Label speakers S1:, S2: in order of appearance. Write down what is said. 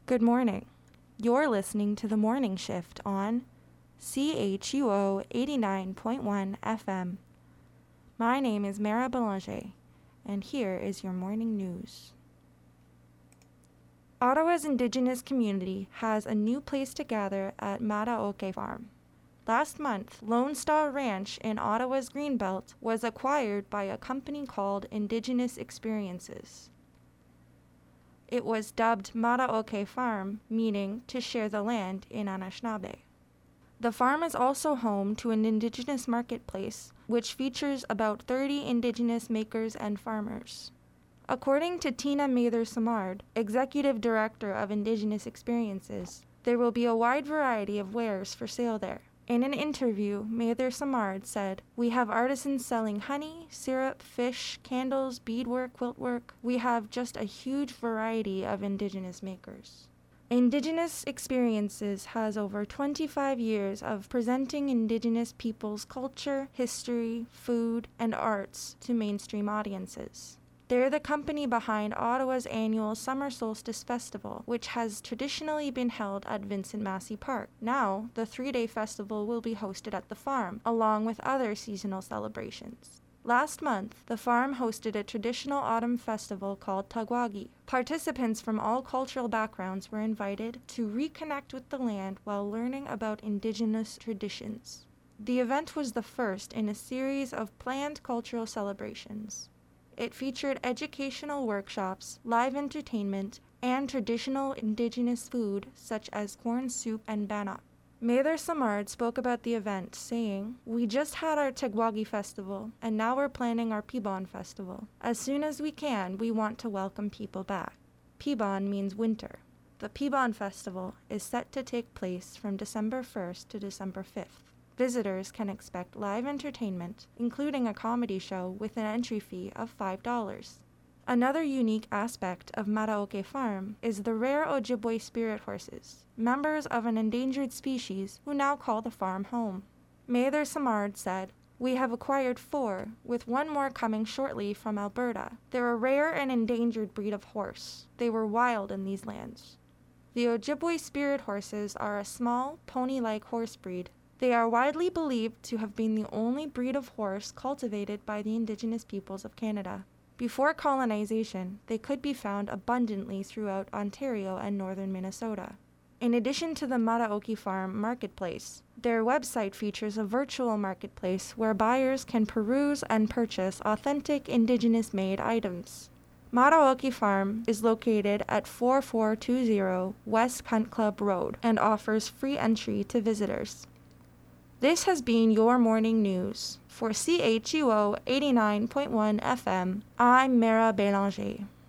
S1: Good morning. You're listening to The Morning Shift on CHUO 89.1 FM. My name is Mara Belanger, and here is your morning news. Ottawa's Indigenous community has a new place to gather at Mataoke Farm. Last month, Lone Star Ranch in Ottawa's Greenbelt was acquired by a company called Indigenous Experiences. It was dubbed Mataoke Farm, meaning to share the land in Anishinaabe. The farm is also home to an Indigenous marketplace, which features about 30 Indigenous makers and farmers. According to Tina Mather-Simard, Executive Director of Indigenous Experiences, there will be a wide variety of wares for sale there. In an interview, Mather-Simard said, "We have artisans selling honey, syrup, fish, candles, beadwork, quiltwork. We have just a huge variety of Indigenous makers." Indigenous Experiences has over 25 years of presenting Indigenous peoples' culture, history, food, and arts to mainstream audiences. They're the company behind Ottawa's annual Summer Solstice Festival, which has traditionally been held at Vincent Massey Park. Now, the 3-day festival will be hosted at the farm, along with other seasonal celebrations. Last month, the farm hosted a traditional autumn festival called Tagwagi. Participants from all cultural backgrounds were invited to reconnect with the land while learning about Indigenous traditions. The event was the first in a series of planned cultural celebrations. It featured educational workshops, live entertainment, and traditional Indigenous food such as corn soup and bannock. Mather-Simard spoke about the event, saying, "We just had our Tagwagi Festival, and now we're planning our Pibon Festival. As soon as we can, we want to welcome people back." Pibon means winter. The Pibon Festival is set to take place from December 1st to December 5th. Visitors can expect live entertainment, including a comedy show with an entry fee of $5. Another unique aspect of Mataoke Farm is the rare Ojibwe spirit horses, members of an endangered species who now call the farm home. Mather-Simard said, "We have acquired 4, with one more coming shortly from Alberta. They're a rare and endangered breed of horse. They were wild in these lands." The Ojibwe spirit horses are a small, pony-like horse breed. They are widely believed to have been the only breed of horse cultivated by the Indigenous peoples of Canada. Before colonization, they could be found abundantly throughout Ontario and northern Minnesota. In addition to the Mataoke Farm marketplace, their website features a virtual marketplace where buyers can peruse and purchase authentic Indigenous-made items. Mataoke Farm is located at 4420 West Hunt Club Road and offers free entry to visitors. This has been your morning news. For CHUO 89.1 FM, I'm Mara Belanger.